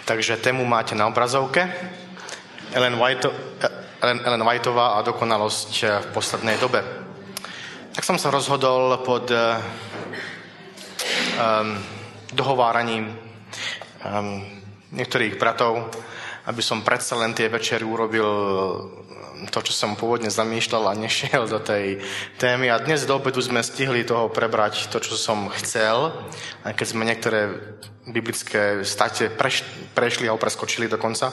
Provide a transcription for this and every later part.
Takže tému máte na obrazovke. Ellen Whiteová a dokonalosť v poslednej dobe. Tak som sa rozhodol pod dohováraním niektorých bratov, aby som predsa len tie večery urobil to, čo som pôvodne zamýšľal a nešiel do tej témy. A dnes do obedu sme stihli toho prebrať to, čo som chcel, aj keď sme niektoré biblické state prešli a preskočili dokonca.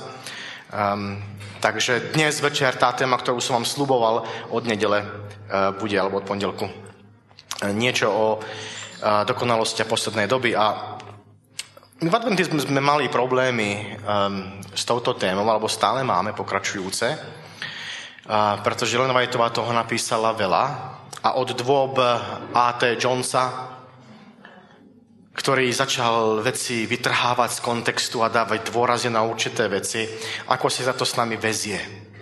Takže dnes večer tá téma, ktorú som vám sľuboval od nedele, bude, alebo od pondelku. Niečo o dokonalosti poslednej doby. A my v adventizmu sme mali problémy s touto témou, alebo stále máme pokračujúce, pretože Ellen Whiteová toho napísala veľa a od dôb A.T. Jonesa, ktorý začal veci vytrhávať z kontextu a dávať dôrazy na určité veci, ako si za to s nami vezie.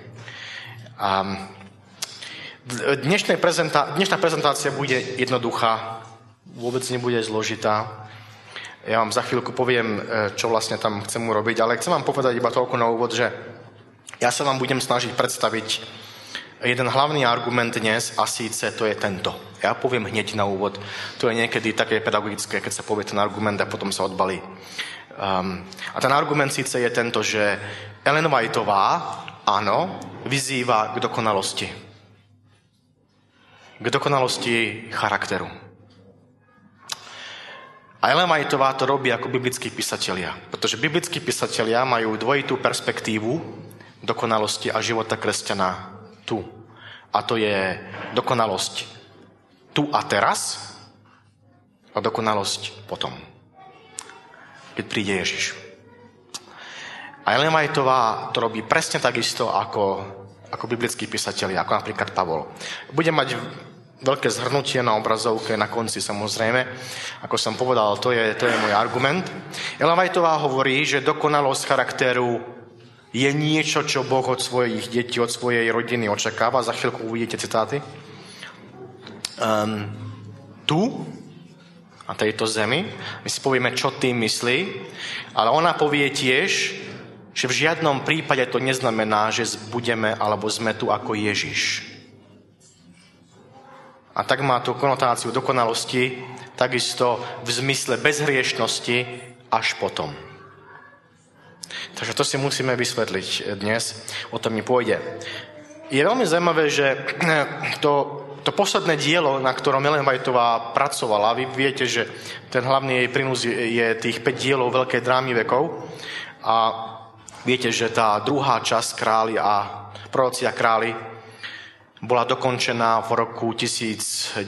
Dnešná prezentácia bude jednoduchá, vôbec nebude zložitá. Ja vám za chvíľku poviem, čo vlastne tam chcem urobiť, ale chcem vám povedať iba toľko na úvod, že ja sa vám budem snažiť predstaviť jeden hlavný argument dnes a síce to je tento. Ja poviem hneď na úvod. To je niekedy také pedagogické, keď sa povie ten argument a potom sa odbalí. A ten argument síce je tento, že Ellen Whiteová, áno, vyzýva k dokonalosti. K dokonalosti charakteru. A Ellen Whiteová to robí ako biblickí písatelia. Pretože biblickí písatelia majú dvojitú perspektívu dokonalosti a života kresťana tu. A to je dokonalosť tu a teraz a dokonalosť potom, keď príde Ježiš. A Ellen Whiteová to robí presne takisto ako biblickí písatelia, ako napríklad Pavol. Budem mať veľké zhrnutie na obrazovke na konci, samozrejme. Ako som povedal, to je môj argument. Ellen Whiteová hovorí, že dokonalosť charakteru je niečo, čo Boh od svojich detí, od svojej rodiny očakáva. Za chvíľku uvidíte citáty. Tu, na tejto zemi, my si povieme, čo tým myslí, ale ona povie tiež, že v žiadnom prípade to neznamená, že budeme alebo sme tu ako Ježiš. A tak má tú konotáciu dokonalosti, takisto v zmysle bezhriešnosti až potom. Takže to si musíme vysvetliť dnes, o tom mi pôjde. Je veľmi zaujímavé, že to posledné dielo, na ktorom Ellen Whiteová pracovala, vy viete, že ten hlavný jej prínos je tých 5 dielov veľkej drámy vekov a viete, že tá druhá časť Králi a proroci a králi bola dokončená v roku 1917.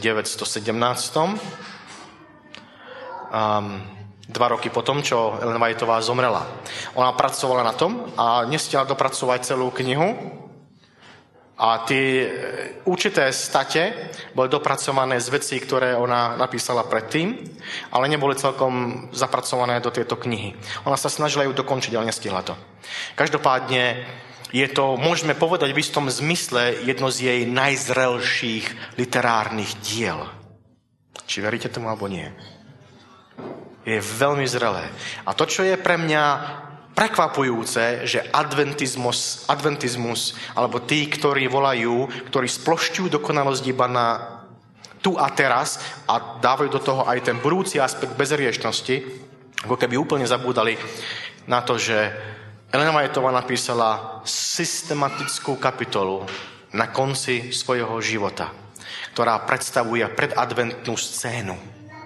2 roky potom, čo Ellen Whiteová zomrela. Ona pracovala na tom a nestihla dopracovať celú knihu a tie určité state boli dopracované z vecí, ktoré ona napísala predtým, ale neboli celkom zapracované do tejto knihy. Ona sa snažila ju dokončiť, ale nestihla to. Každopádne je to, môžeme povedať v istom zmysle, jedno z jej najzrelších literárnych diel. Či veríte tomu, alebo nie? Je veľmi zrelé. A to, čo je pre mňa prekvapujúce, že adventizmus, alebo tí, ktorí volajú, ktorí splošťujú dokonalosť iba na tu a teraz a dávajú do toho aj ten budúci aspekt bezhriešnosti, ako keby úplne zabúdali na to, že Ellen Whiteová napísala systematickú kapitolu na konci svojho života, ktorá predstavuje predadventnú scénu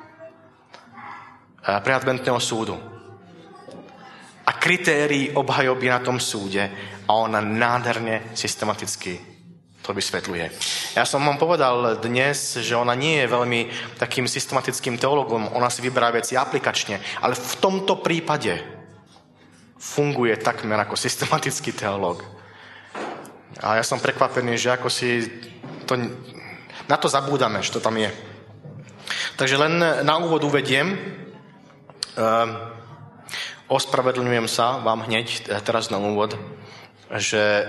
preadventného súdu a kritérií obhajoby na tom súde a ona nádherne systematicky to vysvetľuje. Ja som vám povedal dnes, že ona nie je veľmi takým systematickým teologom, ona si vyberá veci aplikačne, ale v tomto prípade funguje takmer ako systematický teológ. A ja som prekvapený, že ako si to, na to zabúdame, že to tam je. Takže len na úvod uvediem, ospravedlňujem sa vám hneď teraz na úvod, že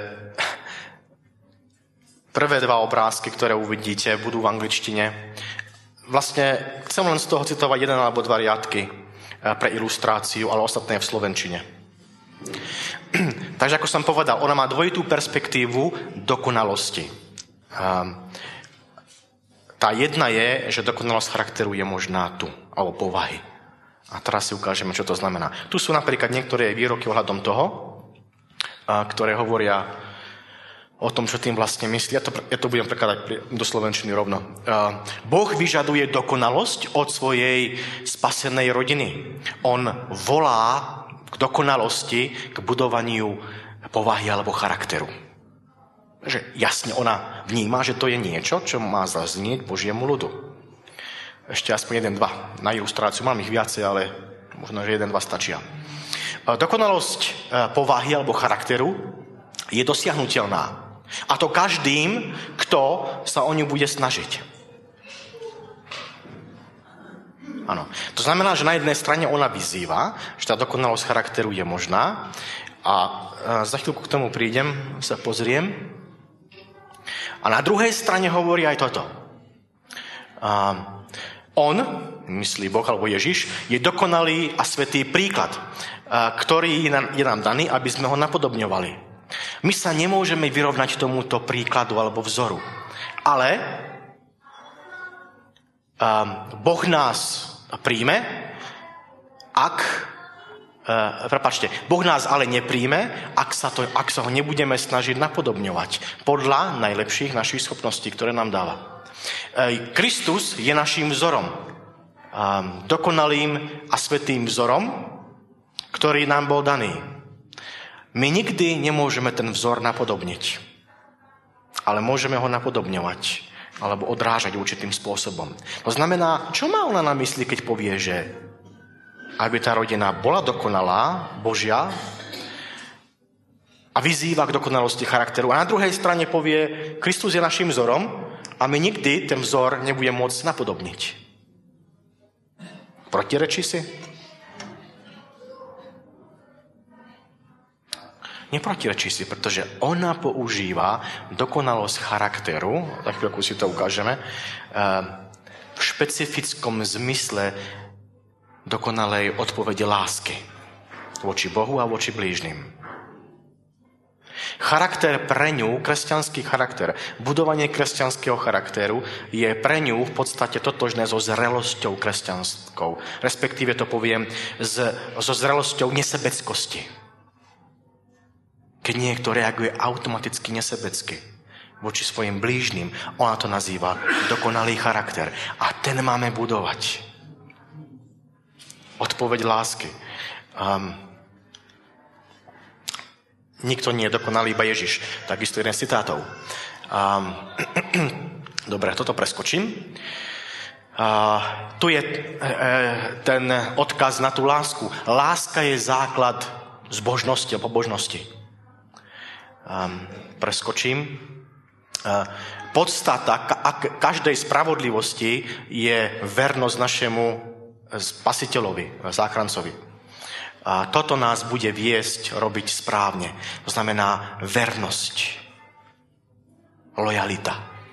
prvé 2 obrázky, ktoré uvidíte, budú v angličtine. Vlastne chcem len z toho citovať 1 alebo 2 riadky pre ilustráciu, ale ostatné je v slovenčine. Takže ako som povedal, ona má dvojitú perspektívu dokonalosti. Tá jedna je, že dokonalosť charakteru je možná tu, alebo povahy. A teraz si ukážeme, čo to znamená. Tu sú napríklad niektoré výroky ohľadom toho, ktoré hovoria o tom, čo tým vlastne myslí. Ja to budem prekladať do slovenčiny rovno. Boh vyžaduje dokonalosť od svojej spasenej rodiny. On volá k dokonalosti, k budovaniu povahy alebo charakteru. Že jasne ona vníma, že to je niečo, čo má zaznieť Božiemu ľudu. Ešte aspoň 1-2 na ilustráciu. Mám ich viacej, ale možno, že 1-2 stačia. Dokonalosť povahy alebo charakteru je dosiahnuteľná. A to každým, kto sa o ňu bude snažiť. Áno. To znamená, že na jednej strane ona vyzýva, že tá dokonalosť charakteru je možná. A za chvíľku k tomu prídem, sa pozriem. A na druhej strane hovorí aj toto. On, myslí Boh alebo Ježiš, je dokonalý a svätý príklad, ktorý je nám daný, aby sme ho napodobňovali. My sa nemôžeme vyrovnať tomuto príkladu alebo vzoru. Ale Boh nás príjme, Boh nás ale nepríjme, ak sa ho nebudeme snažiť napodobňovať podľa najlepších našich schopností, ktoré nám dáva. Kristus je naším vzorom. Dokonalým a svätým vzorom, ktorý nám bol daný. My nikdy nemôžeme ten vzor napodobniť, ale môžeme ho napodobňovať alebo odrážať určitým spôsobom. To znamená, čo má ona na mysli, keď povie, že aby tá rodina bola dokonalá, Božia, a vyzýva k dokonalosti charakteru. A na druhej strane povie, Kristus je našim vzorom a my nikdy ten vzor nebudeme môcť napodobniť. Protirečí si? Neprotirečí si, pretože ona používa dokonalosť charakteru, za chvíľku si to ukážeme, v špecifickom zmysle dokonalej odpovede lásky voči Bohu a voči blížnym. Charakter pre ňu, kresťanský charakter, budovanie kresťanského charakteru je pre ňu v podstate totožné so zrelosťou kresťanskou. Respektíve to poviem so zrelosťou nesebeckosti. Keď niekto reaguje automaticky nesebecky voči svojim blížnym, ona to nazýva dokonalý charakter. A ten máme budovať. Odpoveď lásky. Nikto nie je dokonalý, iba Ježiš. Takisto jeden z citátov. Dobre, toto preskočím. Tu je ten odkaz na tú lásku. Láska je základ zbožnosti a pobožnosti. Preskočím. Podstata každej spravodlivosti je vernosť našemu Spasiteľovi, záchrancovi. A toto nás bude viesť robiť správne. To znamená vernosť, lojalita.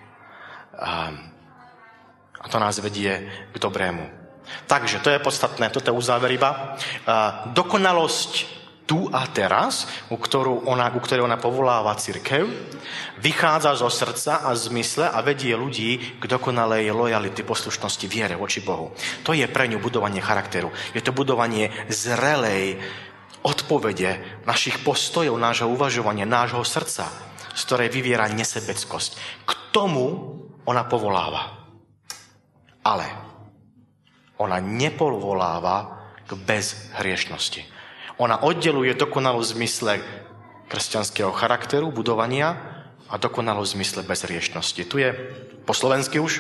A to nás vedie k dobrému. Takže to je podstatné, toto je uzáver iba. Dokonalosť tu a teraz, ku ktorej ona povoláva cirkev, vychádza zo srdca a zmysle a vedie ľudí k dokonalej lojality, poslušnosti, viere voči Bohu. To je pre ňu budovanie charakteru. Je to budovanie zrelej odpovede našich postojov, nášho uvažovania, nášho srdca, z ktorej vyviera nesebeckosť. K tomu ona povoláva. Ale ona nepovoláva k bezhriešnosti. Ona oddeluje dokonalosť v zmysle kresťanského charakteru, budovania a dokonalosť v zmysle bezhriešnosti. Tu je po slovensky už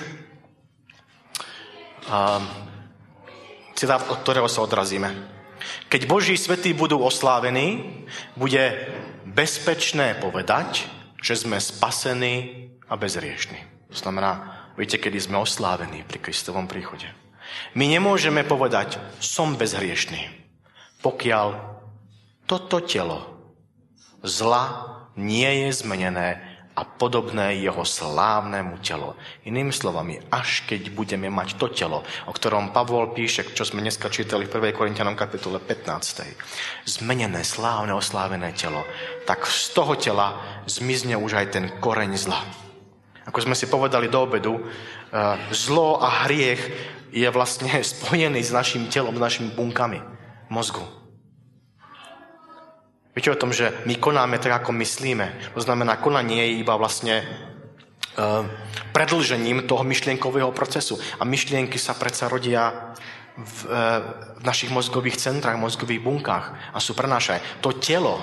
citát, od ktorého sa odrazíme. Keď Boží svätí budú oslávení, bude bezpečné povedať, že sme spasení a bezhriešní. To znamená, viete, kedy sme oslávení pri Kristovom príchode. My nemôžeme povedať, som bezhriešný, pokiaľ toto telo zla nie je zmenené a podobné jeho slávnemu telo. Inými slovami, až keď budeme mať to telo, o ktorom Pavol píše, čo sme dneska čítali v 1. Korinťanom kapitole 15. Zmenené, slávne, oslávené telo, tak z toho tela zmizne už aj ten koreň zla. Ako sme si povedali do obedu, zlo a hriech je vlastne spojený s našim telom, s našimi bunkami mozgu. Viete o tom, že my konáme tak, ako myslíme. To znamená, konanie je iba vlastne predĺžením toho myšlienkového procesu. A myšlienky sa predsa rodia v našich mozgových centrách, mozgových bunkách a sú prenášané. To telo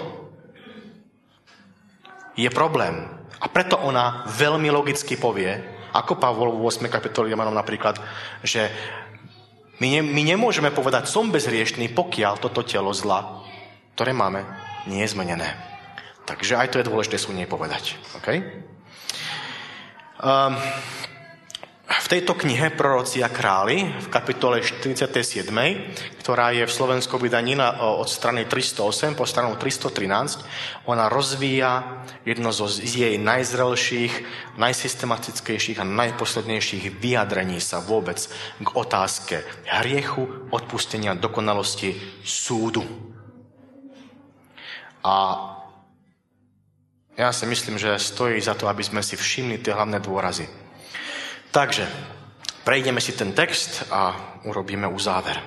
je problém. A preto ona veľmi logicky povie, ako Pavol v 8. kapitole Rímanom napríklad, že my nemôžeme povedať, som bezhriešný, pokiaľ toto telo zla, ktoré máme, nie je zmenené. Takže aj to je dôležité sú nej povedať. Okay? V tejto knihe Proroci a králi, v kapitole 47, ktorá je v slovenskom vydaní od strany 308 po stranu 313, ona rozvíja jedno z jej najzrelších, najsystematickejších a najposlednejších vyjadrení sa vôbec k otázke hriechu, odpustenia, dokonalosti, súdu. A ja si myslím, že stojí za to, aby sme si všimli tie hlavné dôrazy. Takže, prejdeme si ten text a urobíme uzáver.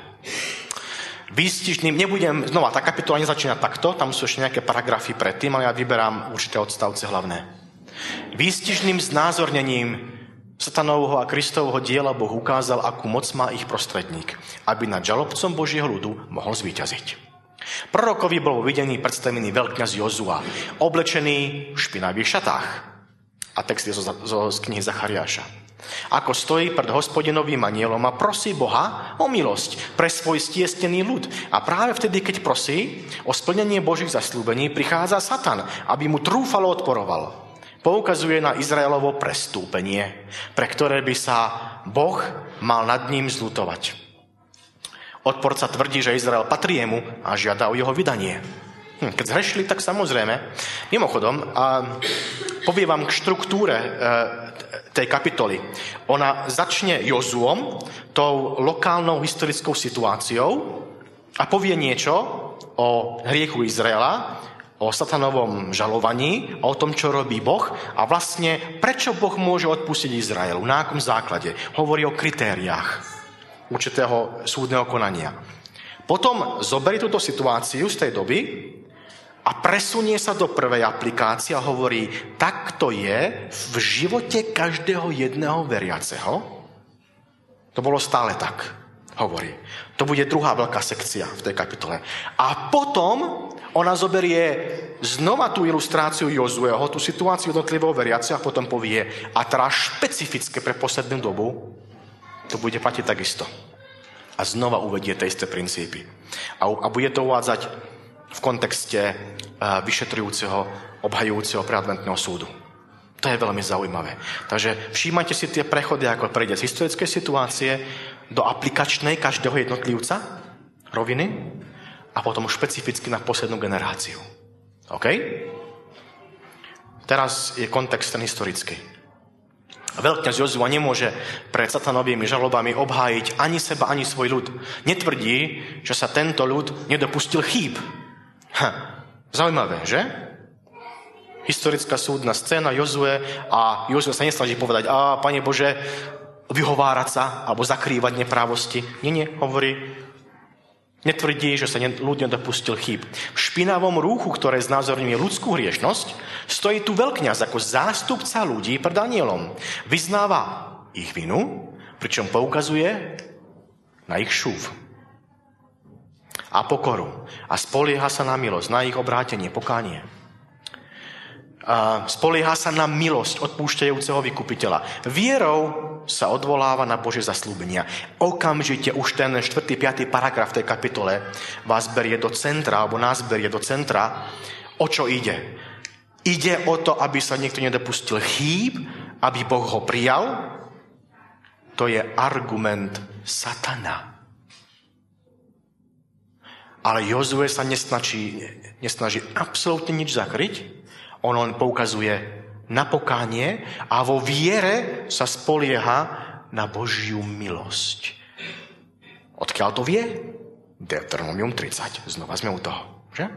Výstižným, tá kapitola nezačína takto, tam sú ešte nejaké paragrafy predtým, ale ja vyberám určité odstavce hlavné. Výstižným znázornením Satanovho a Kristovho diela Boh ukázal, akú moc má ich prostredník, aby nad žalobcom Božieho ľudu mohol zvíťaziť. Prorokovi bol vo videní predstavený veľkňaz Jozua, oblečený v špinavých šatách. A text je z knihy Zachariáša. Ako stojí pred Hospodinovým anielom a prosí Boha o milosť pre svoj stiesnený ľud. A práve vtedy, keď prosí o splnenie Božích zasľúbení, prichádza Satan, aby mu trúfalo odporoval. Poukazuje na Izraelovo prestúpenie, pre ktoré by sa Boh mal nad ním zľutovať. Odporca tvrdí, že Izrael patrí jemu a žiada o jeho vydanie. Keď zhrešili, tak samozrejme. Mimochodom, poviem vám k štruktúre tej kapitoly. Ona začne Jozuom, tou lokálnou historickou situáciou a povie niečo o hriechu Izraela, o satanovom žalovaní, o tom, čo robí Boh a vlastne prečo Boh môže odpustiť Izraelu, na akom základe. Hovorí o kritériách určitého súdneho konania. Potom zoberie túto situáciu z tej doby a presunie sa do prvej aplikácie a hovorí, tak to je v živote každého jedného veriaceho. To bolo stále tak, hovorí. To bude druhá veľká sekcia v tej kapitole. A potom ona zoberie znova tú ilustráciu Jozueho, tú situáciu jednotlivého veriaceho a potom povie, a teraz špecifické pre poslednú dobu, to bude platiť takisto. A znova uvedie tie isté princípy. A bude to uvádzať v kontexte vyšetrujúceho, obhajujúceho preadventného súdu. To je veľmi zaujímavé. Takže všímajte si tie prechody, ako prejde z historickej situácie do aplikačnej každého jednotlivca, roviny, a potom špecificky na poslednú generáciu. OK? Teraz je kontext ten historický. Veľkňaz Jozua nemôže pred satanovými žalobami obhájiť ani seba, ani svoj ľud. Netvrdí, že sa tento ľud nedopustil chýb. Zaujímavé, že? Historická súdna scéna Jozue a Jozue sa nesnaží povedať, Pane Bože, vyhovárať sa alebo zakrývať neprávosti. Nie, hovorí, netvrdí, že sa ľud nedopustil chýb. V špinavom rúchu, ktoré znázorňuje ľudskú hriešnosť, stojí tu veľkňaz ako zástupca ľudí pred anielom. Vyznáva ich vinu, pričom poukazuje na ich šúv a pokoru. A spolieha sa na milosť, na ich obrátenie, pokánie. Spolieha sa na milosť odpúšťajúceho vykupiteľa. Vierou sa odvoláva na Božie zasľúbenia. Okamžite už ten 4. 5. paragraf tej kapitole vás berie do centra, alebo nás berie do centra. O čo ide? Ide o to, aby sa niekto nedopustil chýb, aby Boh ho prijal. To je argument Satana. Ale Jozue sa nesnaží absolútne nič zakryť. On len poukazuje na pokánie a vo viere sa spolieha na Božiu milosť. Odkiaľ to vie? Deuteronomium 30. Znova sme u toho, že?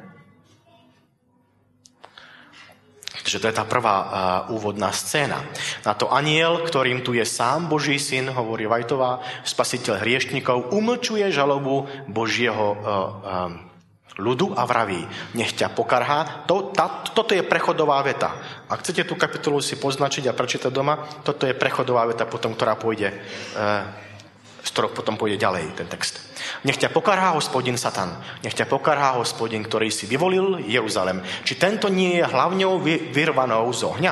Takže to je tá prvá úvodná scéna. Na to anjel, ktorým tu je sám Boží syn, hovorí Whiteová, spasiteľ hriešnikov, umlčuje žalobu Božieho ľudu a vraví, nech ťa pokarhá. Toto je prechodová veta. Ak chcete tú kapitolu si poznačiť a prečítať doma, toto je prechodová veta, potom, ktorá pôjde, z ktorou potom pôjde ďalej ten text. Nech ťa pokarhá Hospodin Satan. Nech ťa pokarhá Hospodin, ktorý si vyvolil Jeruzalem. Či tento nie je hlavňou vyrvanou z ohňa?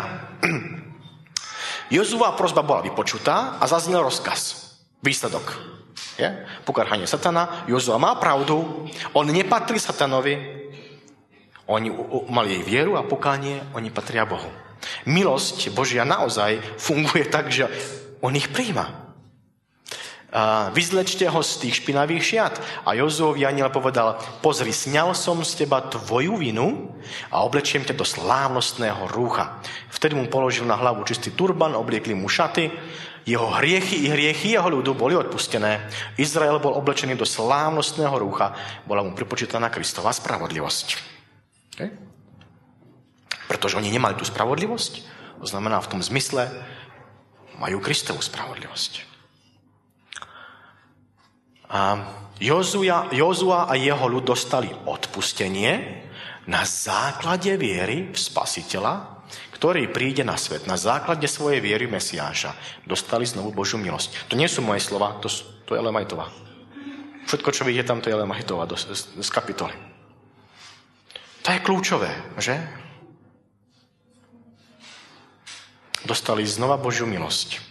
Jozua prosba bola vypočutá a zaznel rozkaz. Výsledok. Je? Pokarhanie Satana. Jozua má pravdu. On nepatrí Satanovi. Oni mali jej vieru a pokánie. Oni patria Bohu. Milosť Božia naozaj funguje tak, že on ich prijíma. Vyzlečte ho z tých špinavých šiat. A Jozuovi anjel povedal, pozri, sňal som z teba tvoju vinu a oblečiem ťa do slávnostného rúcha. Vtedy mu položil na hlavu čistý turban, obliekli mu šaty, jeho hriechy i hriechy jeho ľudu boli odpustené. Izrael bol oblečený do slávnostného rúcha, bola mu pripočítaná Kristova spravodlivosť. Okay? Pretože oni nemali tú spravodlivosť, to znamená v tom zmysle, majú Kristovú spravodlivosť. A Jozua a jeho ľud dostali odpustenie na základe viery v Spasiteľa, ktorý príde na svet. Na základe svojej viery v Mesiáša dostali znovu Božiu milosť. To nie sú moje slova, to je Ellen Whiteová. Všetko, čo vidíte tam, to je Ellen Whiteová z kapitoly. To je kľúčové, že? Dostali znova Božiu milosť.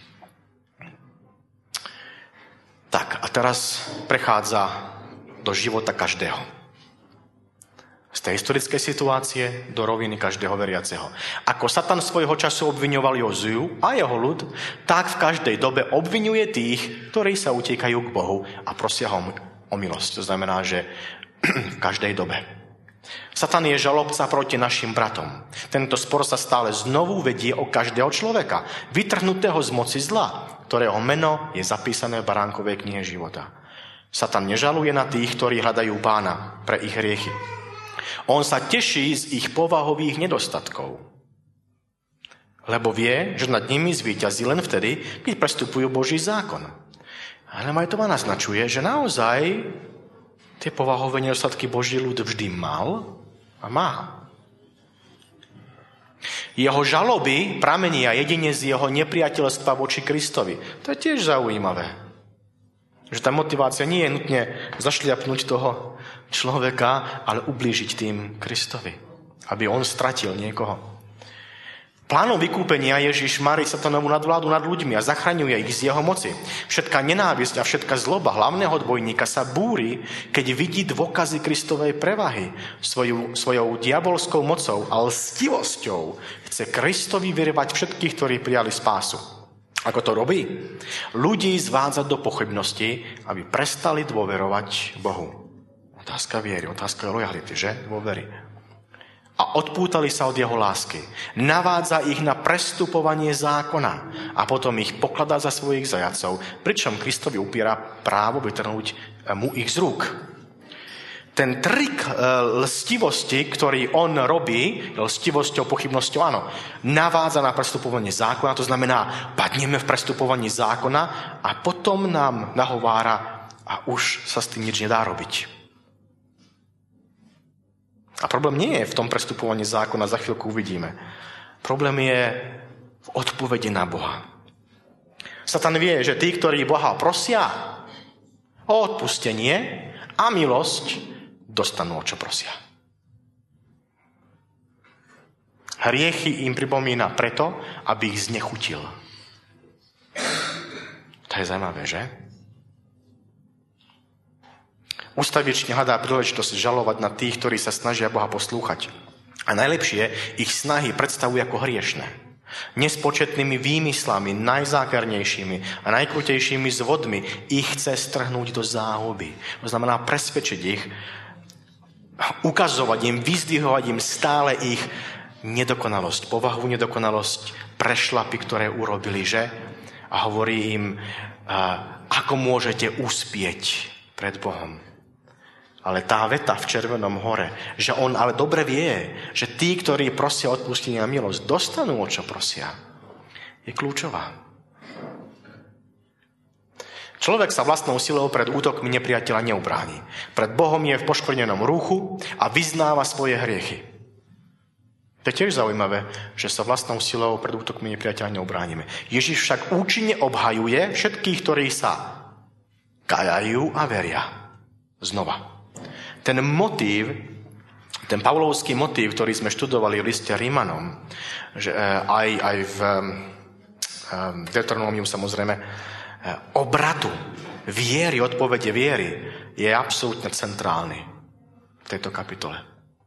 Tak, a teraz prechádza do života každého. Z tej historickej situácie do roviny každého veriaceho. Ako Satan svojho času obviňoval Joziu a jeho ľud, tak v každej dobe obviňuje tých, ktorí sa utiekajú k Bohu a prosia ho o milosť. To znamená, že v každej dobe. Satan je žalobca proti našim bratom. Tento spor sa stále znovu vedie o každého človeka, vytrhnutého z moci zla, ktorého meno je zapísané v Baránkovej knihe života. Satan nežaluje na tých, ktorí hľadajú Pána pre ich hriechy. On sa teší z ich povahových nedostatkov, lebo vie, že nad nimi zvíťazí len vtedy, keď prestupujú Boží zákon. Ale Whiteová naznačuje, že naozaj tie povahové nedostatky Boží ľud vždy mal a má. Jeho žaloby pramenia jedine z jeho nepriateľstva voči Kristovi. To je tiež zaujímavé. Že tá motivácia nie je nutne zašliapnúť toho človeka, ale ublížiť tým Kristovi. Aby on stratil niekoho. Plánom vykúpenia Ježiš marí Satanovú nadvládu nad ľuďmi a zachraňuje ich z jeho moci. Všetká nenávisť a všetká zloba hlavného dvojníka sa búri, keď vidí dôkazy Kristovej prevahy. Svojou diabolskou mocou a lstivosťou chce Kristovi vyrvať všetkých, ktorí prijali spásu. Ako to robí? Ľudí zvádza do pochybnosti, aby prestali dôverovať Bohu. Otázka viery, otázka lojality, že? Dôvery. A odpútali sa od jeho lásky. Navádza ich na prestupovanie zákona a potom ich pokladá za svojich zajatcov, pričom Kristovi upiera právo vytrhnúť mu ich z rúk. Ten trik lstivosti, ktorý on robí, lstivosťou, pochybnosťou, áno, navádza na prestupovanie zákona, to znamená, padneme v prestupovaní zákona a potom nám nahovára a už sa s tým nič nedá robiť. A problém nie je v tom prestupovaní zákona, za chvíľku uvidíme. Problém je v odpovedi na Boha. Satan vie, že tí, ktorí Boha prosia o odpustenie a milosť, dostanú, o čo prosia. Hriechy im pripomína preto, aby ich znechutil. To je zaujímavé, že? Ustavične hľadá príležitosť žalovať na tých, ktorí sa snažia Boha poslúchať. A najlepšie ich snahy predstavuje ako hriešne. Nespočetnými výmyslami, najzákernejšími a najkrutejšími zvodmi ich chce strhnúť do záhuby. To znamená presvedčiť ich, ukazovať im, vyzdvihovať im stále ich nedokonalosť, povahu nedokonalosť, prešlapy, ktoré urobili, že? A hovorí im, ako môžete uspieť pred Bohom. Ale tá veta v Červenom hore, že on ale dobre vie, že tí, ktorí prosia odpustenie a milosť, dostanú, o čo prosia, je kľúčová. Človek sa vlastnou silou pred útokmi nepriateľa neubráni. Pred Bohom je v poškvrnenom rúchu a vyznáva svoje hriechy. To je tiež zaujímavé, že sa vlastnou silou pred útokmi nepriateľa neubránime. Ježiš však účinne obhajuje všetkých, ktorí sa kajajú a veria. Znova. Ten motív, ten pavlovský motív, ktorý sme študovali v liste Rímanom, že aj v Deuteronómiu samozrejme, obratu viery, odpovede viery je absolútne centrálny v tejto kapitole.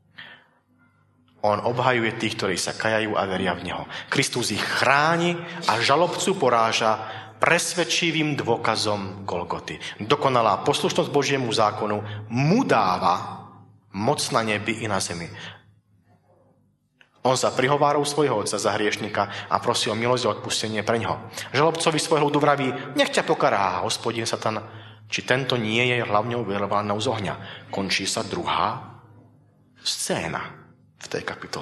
On obhajuje tých, ktorí sa kajajú a veria v Neho. Kristus ich chráni a žalobcu poráža presvedčivým dôkazom Golgoty. Dokonalá poslušnosť Božiemu zákonu mu dáva moc na nebi i na zemi. On sa prihováral svojho otca za hriešnika a prosí o milosť a odpustenie pre ňoho. Žalobcovi svojho ľudu vraví, nech ťa pokará, Hospodin Satan, či tento nie je hlavnou vyrvanou z ohňa. Končí sa druhá scéna v tej kapitole.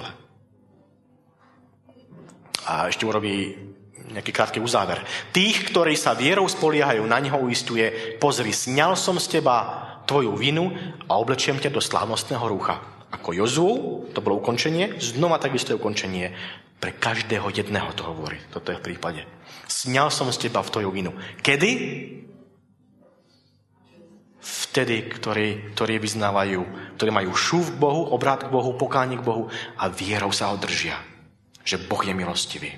A ešte urobí nejaký krátky uzáver. Tých, ktorí sa vierou spoliehajú na neho, uistuje, pozri, sňal som z teba tvoju vinu a oblečiem ťa do slávnostného rúcha. Ako Jozú, to bolo ukončenie, znova takisto je ukončenie. Pre každého jedného to hovorí. Toto je v prípade. Sňal som z teba v tvoju vinu. Kedy? Vtedy, ktorí vyznávajú, ktorí majú šúv k Bohu, obrát k Bohu, pokánie k Bohu a vierou sa ho držia. Že Boh je milostivý.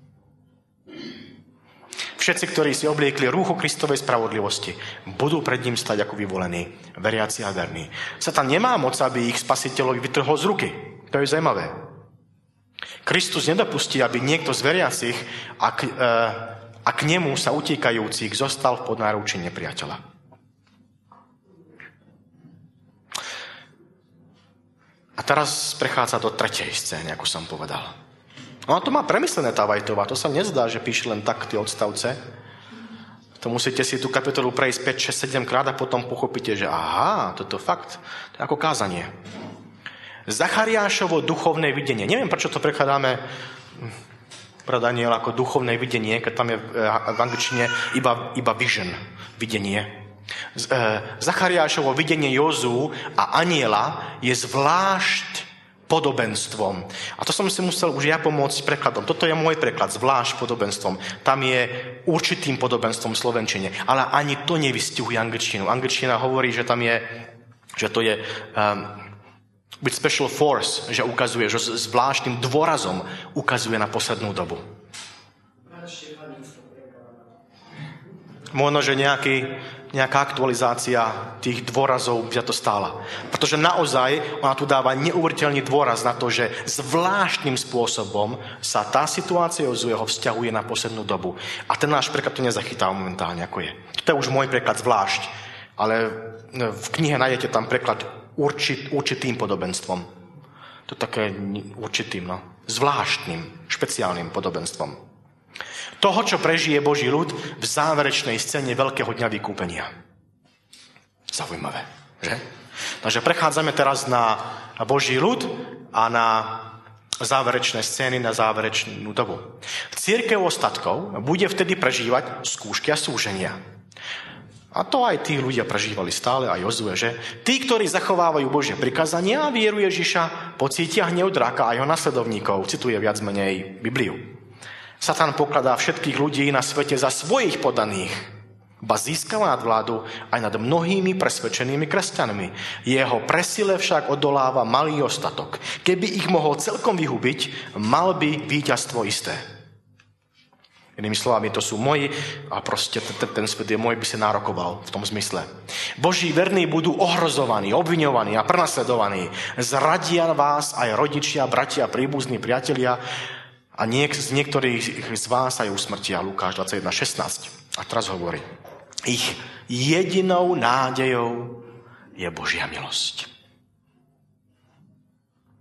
Všetci, ktorí si obliekli rúcho Kristovej spravodlivosti, budú pred ním stať ako vyvolení, veriaci a verní. Satan nemá moc, aby ich spasiteľovi vytrhol z ruky. To je zaujímavé. Kristus nedopustí, aby niekto z veriacich a k nemu sa utíkajúcich zostal v podnáručí nepriateľa. A teraz prechádza do tretej scény, ako som povedal. Ona to má premyslené, tá Whiteová. To sa nezdá, že píše len tak tie odstavce. To musíte si tú kapitolu prejsť 5, 6, 7 krát a potom pochopíte, že aha, toto fakt. To je ako kázanie. Zachariášovo duchovné videnie. Neviem, prečo to prekladáme pre Daniel ako duchovné videnie, keď tam je v angličtine iba vision, videnie. Zachariášovo videnie Jozú a Aniela je zvlášť podobenstvom. A to som si musel už ja pomôcť prekladom. Toto je môj preklad, zvlášť podobenstvom. Tam je určitým podobenstvom v slovenčine. Ale ani to nevystihuje angličtinu. Angličtina hovorí, že tam je, že to je with special force, že ukazuje, že zvláštnym dôrazom ukazuje na poslednú dobu. Možno, že nejaká aktualizácia tých dôrazov by to stála. Pretože naozaj ona tu dáva neuveriteľný dôraz na to, že zvláštnym spôsobom sa tá situácia Jozueho vzťahuje na poslednú dobu. A ten náš preklad to nezachytá momentálne, ako je. To je už môj preklad zvlášť, ale v knihe nájdete tam preklad určitým podobenstvom. To je také určitým, zvláštnym, špeciálnym podobenstvom. Toho, čo prežije Boží ľud v záverečnej scéne veľkého dňa vykúpenia. Zaujímavé, že? Takže prechádzame teraz na Boží ľud a na záverečné scény, na záverečnú dobu. Cirkev ostatkov bude vtedy prežívať skúšky a súženia. A to aj tí ľudia prežívali stále, aj Jozue, že? Tí, ktorí zachovávajú Božie prikazania a vieru Ježiša, pocítia hnev draka a jeho nasledovníkov. Cituje viac menej Bibliu. Satan pokladá všetkých ľudí na svete za svojich podaných, ba získava nadvládu aj nad mnohými presvedčenými kresťanmi. Jeho presile však odoláva malý ostatok. Keby ich mohol celkom vyhubiť, mal by víťazstvo isté. Inými slovami, to sú moji a proste ten svet je môj, by sa nárokoval v tom zmysle. Boží verní budú ohrozovaní, obviňovaní a prenasledovaní. Zradia vás aj rodičia, bratia, príbuzní, priatelia a z niektorých z vás aj usmrtia. Lukáš 21.16. A teraz hovorí, ich jedinou nádejou je Božia milosť.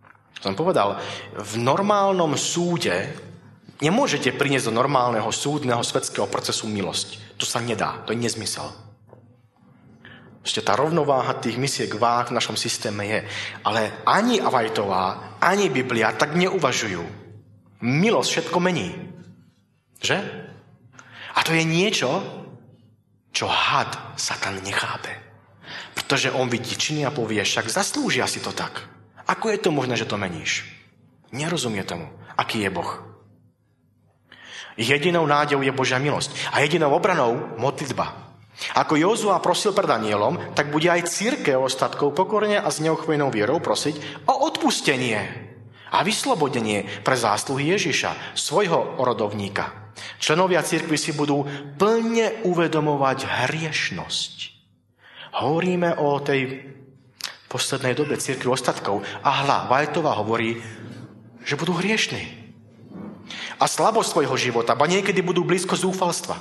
Som povedal, v normálnom súde nemôžete priniesť do normálneho súdneho svetského procesu milosť. To sa nedá, to je nezmysel. Ešte tá rovnováha tých misiek váh v našom systéme je. Ale ani Whiteová, ani Biblia tak neuvažujú. Milosť všetko mení. Že? A to je niečo, čo had Satan nechápe. Pretože on vidí činy a povie, však zaslúžia si to tak. Ako je to možné, že to meníš? Nerozumie tomu, aký je Boh. Jedinou nádejou je Božia milosť. A jedinou obranou modlitba. Ako Jozua prosil pred Danielom, tak bude aj cirkev ostatkov pokorne a s neochvejnou vierou prosiť o odpustenie a vyslobodenie pre zásluhy Ježiša, svojho rodovníka. Členovia cirkvi si budú plne uvedomovať hriešnosť. Hovoríme o tej poslednej dobe cirkvi ostatkov a Whiteová hovorí, že budú hriešní. A slabosť svojho života, ba niekedy budú blízko zúfalstva.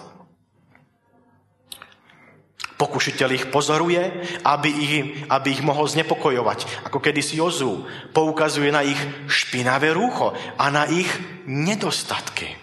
Pokušiteľ ich pozoruje, aby ich mohol znepokojovať. Ako kedysi Jozú poukazuje na ich špinavé rúcho a na ich nedostatky.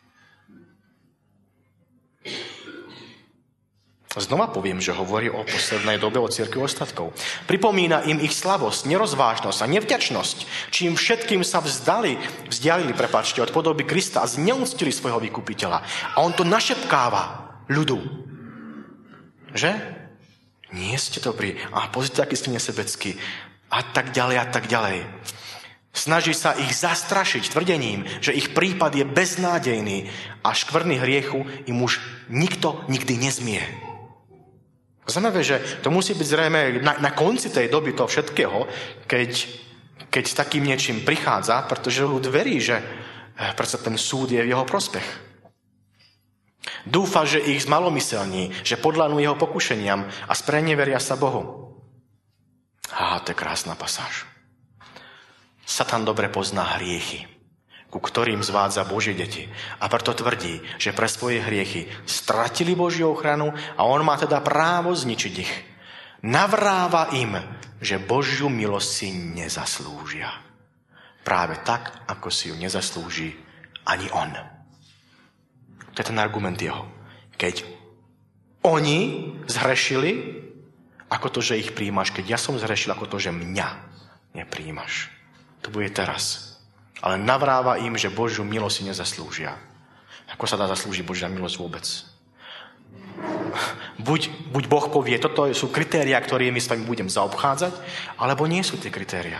Znova poviem, že hovorí o poslednej dobe o cirkvi ostatkov. Pripomína im ich slabosť, nerozvážnosť a nevďačnosť, čím všetkým sa vzdialili od podoby Krista a zneúctili svojho vykupiteľa. A on to našepkáva ľudu. Že? Nie ste dobrí. A pozrite, aký ste nesebeckí. A tak ďalej, a tak ďalej. Snaží sa ich zastrašiť tvrdením, že ich prípad je beznádejný a škvrny hriechu im už nikto nikdy nezmie. Znamená, že to musí byť zrejme na konci tej doby toho všetkého, keď s takým niečím prichádza, pretože ľud verí, že predsa ten súd je v jeho prospech. Dúfa, že ich zmalomyselní, že podľanú jeho pokušeniam a spreneveria sa Bohu. To je krásna pasáž. Satan dobre pozná hriechy, ku ktorým zvádza Božie deti. A preto tvrdí, že pre svoje hriechy stratili Božiu ochranu a on má teda právo zničiť ich. Navráva im, že Božiu milosť si nezaslúžia. Práve tak, ako si ju nezaslúži ani on. To je ten argument jeho. Keď oni zhrešili, ako to, že ich prijímaš, keď ja som zhrešil, ako to, že mňa nepríjmaš. To bude teraz. Ale navráva im, že Božiu milosť si nezaslúžia. Ako sa dá zaslúžiť Božia milosť vôbec? Buď Boh povie, toto sú kritériá, ktorými s vami budem zaobchádzať, alebo nie sú tie kritériá.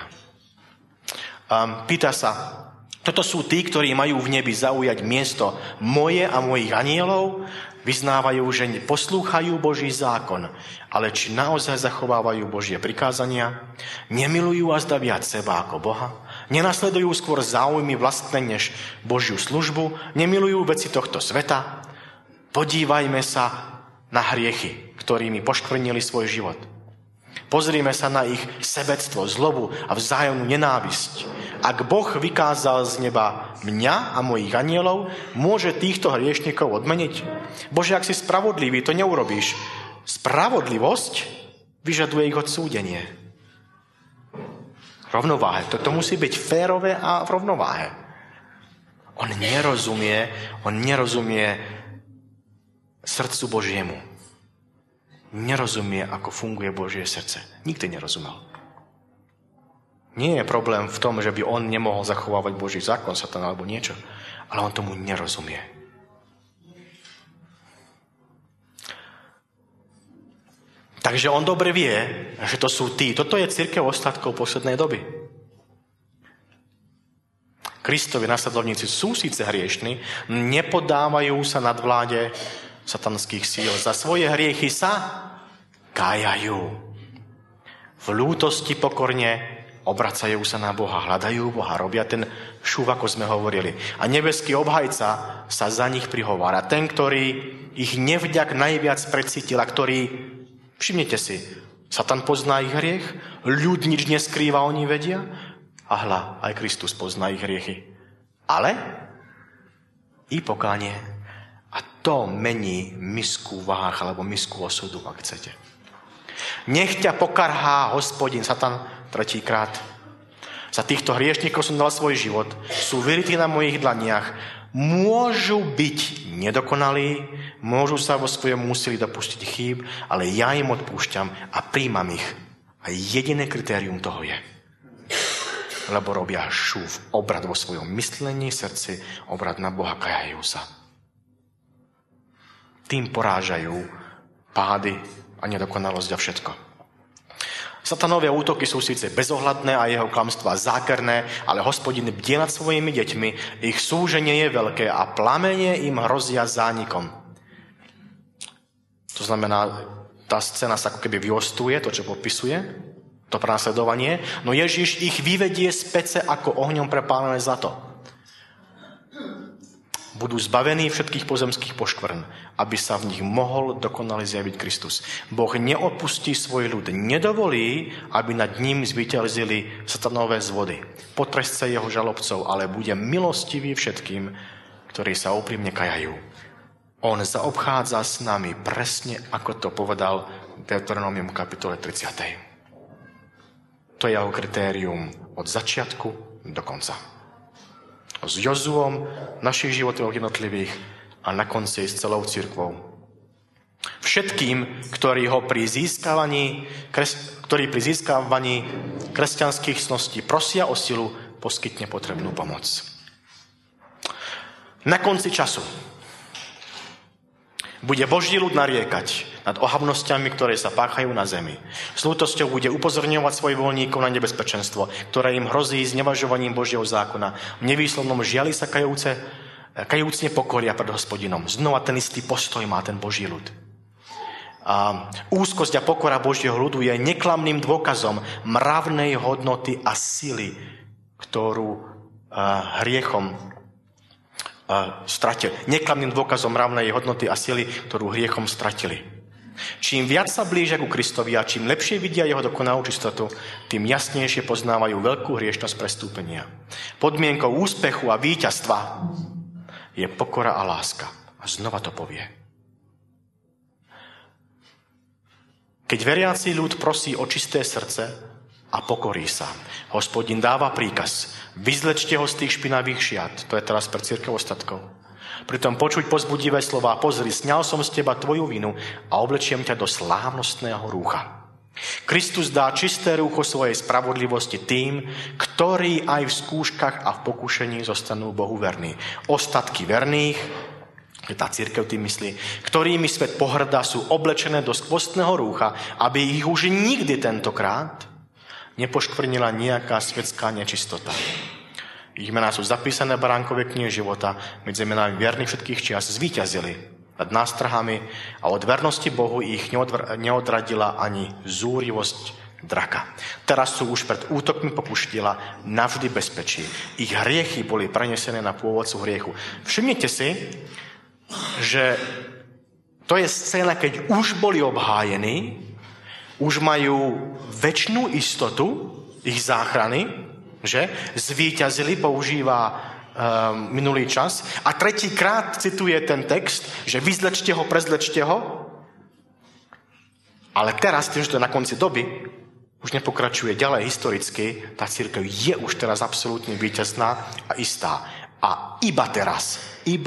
Pýta sa, toto sú tí, ktorí majú v nebi zaujať miesto moje a mojich anielov, vyznávajú, že poslúchajú Boží zákon, ale či naozaj zachovávajú Božie prikázania, nemilujú azda viac seba ako Boha, nenasledujú skôr záujmy vlastné než Božiu službu, nemilujú veci tohto sveta. Podívajme sa na hriechy, ktorými poškvrnili svoj život. Pozrime sa na ich sebectvo, zlobu a vzájomnú nenávisť. Ak Boh vykázal z neba mňa a mojich anielov, môže týchto hriešnikov odmeniť? Bože, ak si spravodlivý, to neurobíš. Spravodlivosť vyžaduje ich odsúdenie. Rovnováhe. To musí byť férové a v rovnováhe. On nerozumie srdcu Božiemu. Nerozumie, ako funguje Božie srdce. Nikdy nerozumel. Nie je problém v tom, že by on nemohol zachovávať Boží zákon, Satan alebo niečo, ale on tomu nerozumie. Takže on dobre vie, že to sú tí. Toto je cirkev ostatkov poslednej doby. Kristovi nasledovníci sú síce hriešni, nepodávajú sa nadvláde satanských síl. Za svoje hriechy sa kájajú. V lútosti pokorne obracajú sa na Boha, hľadajú Boha, robia ten šúv, ako sme hovorili. A nebeský obhajca sa za nich prihovára. Ten, ktorý ich nevďak najviac precítil a ktorý, všimnite si, Satan pozná ich hriech, ľud nič neskrýva, oni vedia a aj Kristus pozná ich hriechy. Ale i pokánie. A to mení misku váh alebo misku osudu, ak chcete. Nech ťa pokarhá Hospodin, Satan, tretíkrát. za týchto hriešnikov som dal svoj život, sú vyrytí na mojich dlaniach, môžu byť nedokonalí, môžu sa vo svojom úsilí dopustiť chýb, ale ja im odpúšťam a príjmam ich. A jediné kritérium toho je, lebo robia šúv, obrad vo svojom myslení, srdci, obrad na Boha, kajajú sa. Tým porážajú pády a nedokonalosť a všetko. Satanové útoky sú síce bezohľadné a jeho klamstvá zákerné, ale Hospodin bdie nad svojimi deťmi, ich súženie je veľké a plamene im hrozia zánikom. To znamená, tá scéna sa ako keby vyostuje, to, čo popisuje, to prenasledovanie, no Ježiš ich vyvedie z pece ako ohňom prepálené zlato. Budú zbavení všetkých pozemských poškvrn, aby sa v nich mohol dokonale zjaviť Kristus. Boh neopustí svoj ľud, nedovolí, aby nad ním zvíťazili satanové zvody. Potresce jeho žalobcov, ale bude milostivý všetkým, ktorí sa úprimne kajajú. On zaobchádza s nami presne, ako to povedal Deuteronomium kapitole 30. To je jeho kritérium od začiatku do konca. S Jozuom, našich životov jednotlivých a na konci s celou cirkvou. Všetkým, ktorí pri získavaní kresťanských cností prosia o silu, poskytne potrebnú pomoc. Na konci času bude Boží ľud nariekať nad ohavnosťami, ktoré sa páchajú na zemi. S ľútosťou bude upozorňovať svojich voľníkov na nebezpečenstvo, ktoré im hrozí znevažovaním Božieho zákona. V nevýslovnom žiali sa kajúcne pokoria pred Hospodinom. Znova ten istý postoj má ten Boží ľud. A úzkosť a pokora Božieho ľudu je neklamným dôkazom mravnej hodnoty a sily, ktorú hriechom stratili. Neklamným dôkazom mravnej hodnoty a sily, ktorú hriechom stratili. Čím viac sa blížia ku Kristovi a čím lepšie vidia jeho dokonalú čistotu, tým jasnejšie poznávajú veľkú hriešnosť prestúpenia. Podmienkou úspechu a víťazstva je pokora a láska. A znova to povie. Keď veriaci ľud prosí o čisté srdce a pokorí sa, Hospodin dáva príkaz: vyzlečte ho z tých špinavých šiat. To je teraz pre cirkev ostatkov. Pritom počuť povzbudivé slová: pozri, sňal som z teba tvoju vinu a oblečiem ťa do slávnostného rúcha. Kristus dá čisté rúcho svojej spravodlivosti tým, ktorí aj v skúškach a v pokušení zostanú Bohu verní. Ostatky verných, tá cirkev tým myslí, ktorými svet pohrdá, sú oblečené do skvostného rúcha, aby ich už nikdy tentokrát nepoškvrnila nejaká svetská nečistota. Ich mená sú zapísané v baránkovej knihe života, medzi menami viernych všetkých čias zvíťazili nad nástrahami a od vernosti Bohu ich neodradila ani zúrivosť draka. Teraz sú už pred útokmi pokušiteľa navždy bezpečí. Ich hriechy boli prenesené na pôvodcu hriechu. Všimnite si, že to je scéna, keď už boli obhájení, už majú večnú istotu ich záchrany, že zvíťazili, používa minulý čas. A tretíkrát cituje ten text, že vyzlečte ho, prezlečte ho. Ale teraz, tým, že to je na konci doby, už nepokračuje ďalej historicky, tá cirkev je už teraz absolútne víťazná a istá. A iba teraz,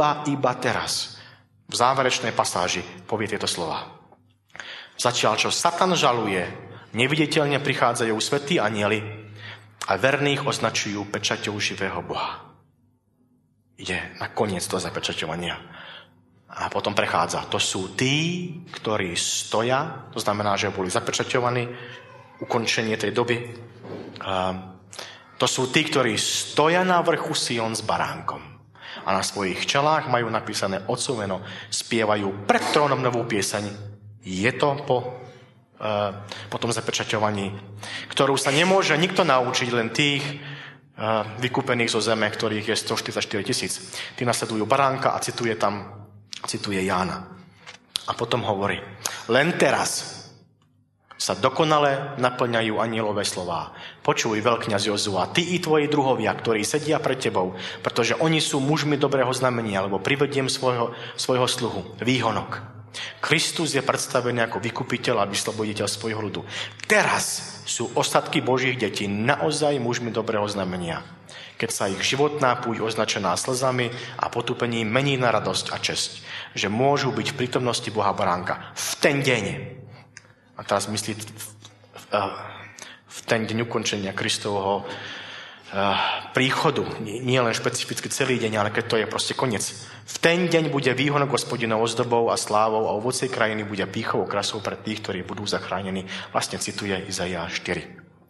v záverečnej pasáži povie tieto slova. Zatiaľ, čo Satan žaluje, neviditeľne prichádzajú svätí anjeli a verných označujú pečaťou živého Boha. Ide na koniec toho zapečaťovania. A potom prechádza. To sú tí, ktorí stoja, to znamená, že boli zapečaťovaní, ukončenie tej doby. To sú tí, ktorí stoja na vrchu Sion s baránkom. A na svojich čelách majú napísané Otcovo meno, spievajú pred trónom novú pieseň. Je to po tom zapečaťovaní, ktorú sa nemôže nikto naučiť, len tých vykúpených zo zeme, ktorých je 144 000. Tí nasledujú baránka a cituje Jána. A potom hovorí: len teraz sa dokonale naplňajú anjelové slová. Počuj, veľkňaz Jozua, ty i tvoji druhovia, ktorí sedia pred tebou, pretože oni sú mužmi dobrého znamenia, lebo privediem svojho sluhu, výhonok. Kristus je predstavený ako vykupiteľ a vysloboditeľ svojho ľudu. Teraz sú ostatky Božích detí naozaj mužmi dobrého znamenia, keď sa ich životná púť označená slzami a potupením mení na radosť a česť, že môžu byť v prítomnosti Boha Baránka v ten deň. A teraz myslí v ten deň ukončenia Kristovho príchodu, nie len špecificky celý deň, ale keď to je proste koniec. V ten deň bude výhonok Hospodinov ozdobou a slávou a ovocie krajiny bude pýchou a krasou pre tých, ktorí budú zachránení. Vlastne cituje Izaiáš 4.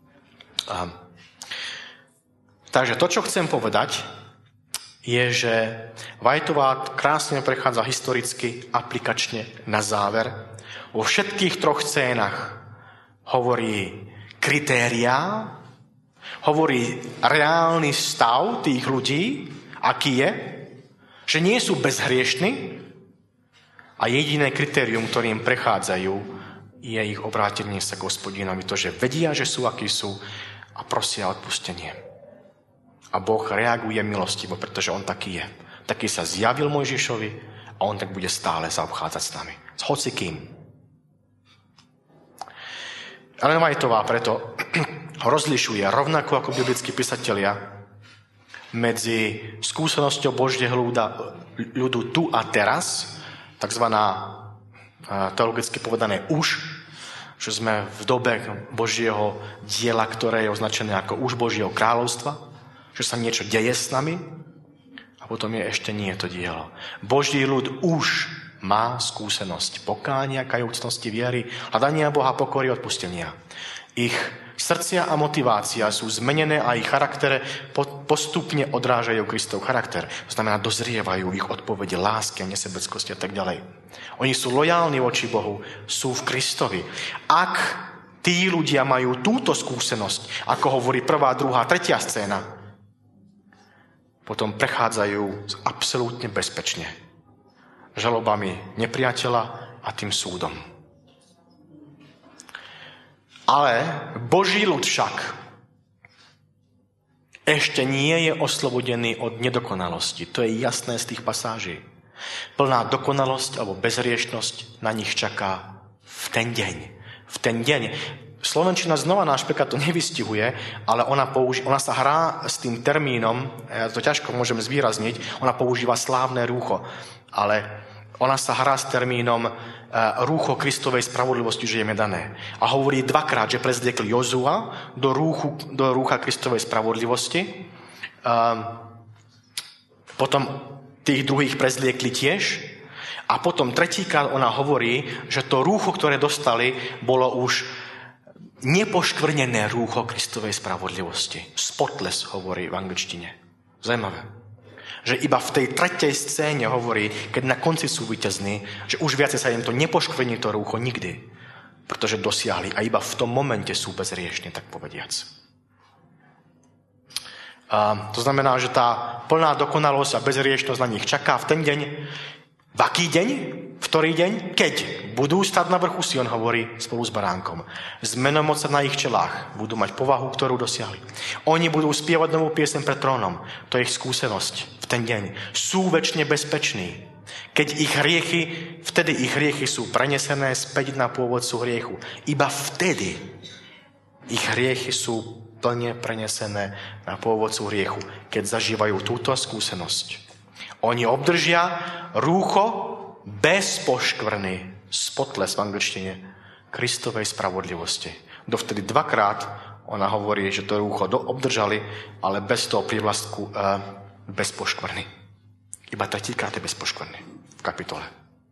Takže to, čo chcem povedať, je, že Whiteová krásne prechádza historicky, aplikačne na záver. Vo všetkých troch scénach hovorí kritériá, hovorí reálny stav tých ľudí, aký je, že nie sú bezhriešni a jediné kritérium, ktorým prechádzajú, je ich obrátenie sa k Hospodinovi. To, že vedia, že sú, akí sú a prosia odpustenie. A Boh reaguje milostivo, pretože on taký je. Taký sa zjavil Mojžišovi a on tak bude stále zaobchádzať s nami. S hocikým. Ellen Whiteová preto rozlišuje rovnako ako biblickí písatelia medzi skúsenosťou Božieho ľudu tu a teraz, takzvaná teologicky povedané už, že sme v dobe Božieho diela, ktoré je označené ako už Božieho kráľovstva, že sa niečo deje s nami a potom je ešte nie to dielo. Boží ľud už má skúsenosť pokánia, kajúcnosti, viery, hľadania Boha, pokory, odpustenia. Ich srdcia a motivácia sú zmenené a ich charaktere postupne odrážajú Kristov charakter. To znamená, dozrievajú ich odpovede lásky a nesebeckosti a tak ďalej. Oni sú lojálni voči Bohu, sú v Kristovi. Ak tí ľudia majú túto skúsenosť, ako hovorí 1., 2., 3. scéna, potom prechádzajú absolútne bezpečne žalobami nepriateľa a tým súdom. Ale Boží ľud však ešte nie je oslobodený od nedokonalosti. To je jasné z tých pasáží. Plná dokonalosť alebo bezriešnosť na nich čaká v ten deň. V ten deň. Slovenčina znova náš preklad to nevystihuje, ale ona sa hrá s tým termínom, ja to ťažko môžem zvýrazniť, ona používa slávne rúcho, ale ona sa hrá s termínom rúcho Kristovej spravodlivosti, že je mi dané. A hovorí dvakrát, že prezliekli Jozua do rúcha Kristovej spravodlivosti. Potom tých druhých prezliekli tiež. A potom tretíkrát ona hovorí, že to rúcho, ktoré dostali, bolo už nepoškvrnené rúcho Kristovej spravodlivosti. Spotless hovorí v angličtine. Zajímavé. Že iba v tej tretej scéne hovorí, keď na konci sú víťazní, že už viacej sa im to nepoškvrní to rúcho nikdy. Pretože dosiahli a iba v tom momente sú bezriešne, tak povediac. To znamená, že tá plná dokonalosť a bezriešnosť na nich čaká v ten deň. V aký deň? V ktorý deň? Keď budú stať na vrchu Sion, hovorí spolu s Baránkom. S menom moca na ich čelách budú mať povahu, ktorú dosiahli. Oni budú spievať novú piesň pred trónom. To je ich skúsenosť v ten deň. Sú večne bezpeční. Vtedy ich hriechy sú prenesené späť na pôvodcu hriechu. Iba vtedy ich hriechy sú plne prenesené na pôvodcu hriechu, keď zažívajú túto skúsenosť. Oni obdržia rúcho bez poškvrny, spotless v angličtine, Kristovej spravodlivosti. Dovtedy dvakrát ona hovorí, že to rúcho obdržali, ale bez toho prívlastku bez poškvrny. Iba tretíkrát je bez poškvrny v kapitole.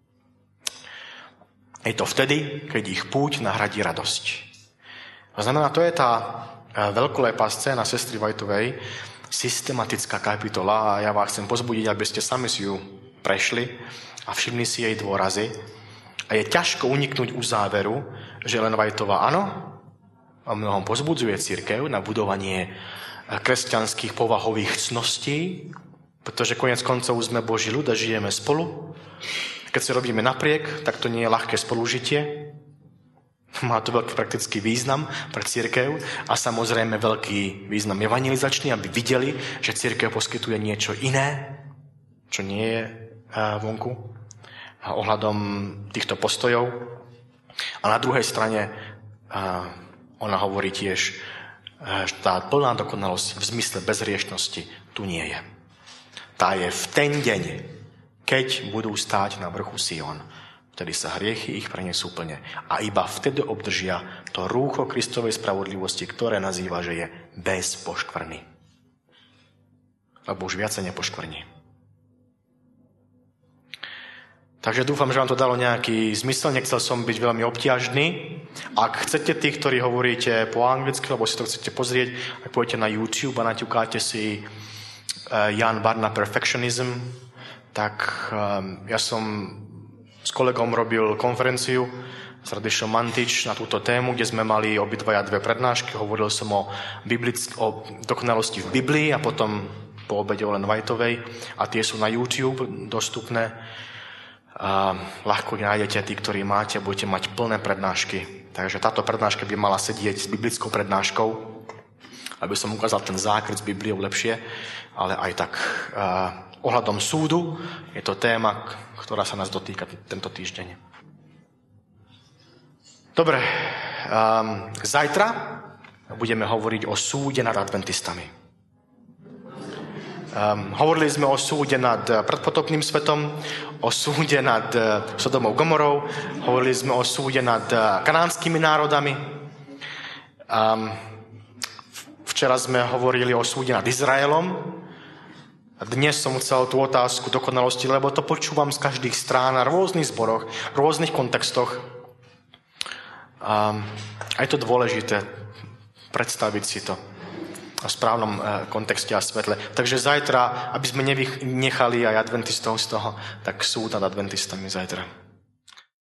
Je to vtedy, keď ich púť nahradí radosť. To znamená, to je tá veľkolepá scéna sestry Whiteovej, systematická kapitola a ja vás chcem pozbudiť, aby ste sami si ju prešli a všimli si jej dôrazy. A je ťažko uniknúť u záveru, že Ellen Whiteová áno, o mnohom pozbudzuje cirkev na budovanie kresťanských povahových cností, pretože konec koncov sme Boží ľud a žijeme spolu. Keď si robíme napriek, tak to nie je ľahké spolužitie. Má to veľký praktický význam pre cirkev a samozrejme veľký význam evangelizačný, aby videli, že cirkev poskytuje niečo iné, čo nie je vonku. ohľadom týchto postojov. A na druhej strane ona hovorí tiež, že tá plná dokonalosť v zmysle bezhriešnosti tu nie je. Tá je v ten deň, keď budú stáť na vrchu Sion. Vtedy sa hriechy ich prenesú plne. A iba vtedy obdržia to rúcho Kristovej spravodlivosti, ktoré nazýva, že je bez poškvrny. Lebo už viacej nepoškvrní. Takže dúfam, že vám to dalo nejaký zmysel. Nechcel som byť veľmi obťažný. Ak chcete tí, ktorí hovoríte po anglicky, alebo si to chcete pozrieť, ak pôjdete na YouTube a naťukáte si Jan Barna Perfectionism, tak ja som s kolegom robil konferenciu s Radišom Mantič na túto tému, kde sme mali obidvaja 2 prednášky. Hovoril som o dokonalosti v Biblii a potom po obede o Ellen Whiteovej. A tie sú na YouTube dostupné. Ľahko ich nájdete, tí, ktorí máte, budete mať plné prednášky. Takže táto prednáška by mala sedieť s biblickou prednáškou, aby som ukázal ten zákryt s Bibliou lepšie, ale aj tak ohľadom súdu je to téma, ktorá sa nás dotýka tento týždeň. Dobre, zajtra budeme hovoriť o súde nad adventistami. Hovorili sme o súde nad predpotopným svetom, o súde nad Sodomou Gomorou, hovorili sme o súde nad kanánskymi národami. Včera sme hovorili o súde nad Izraelom. Dnes som chcel tú otázku dokonalosti, lebo to počúvam z každých strán na rôznych zboroch, v rôznych kontextoch. A je to dôležité predstaviť si to v správnom kontexte a svetle. Takže zajtra, aby sme nechali aj adventistov z toho, tak súd nad adventistami zajtra.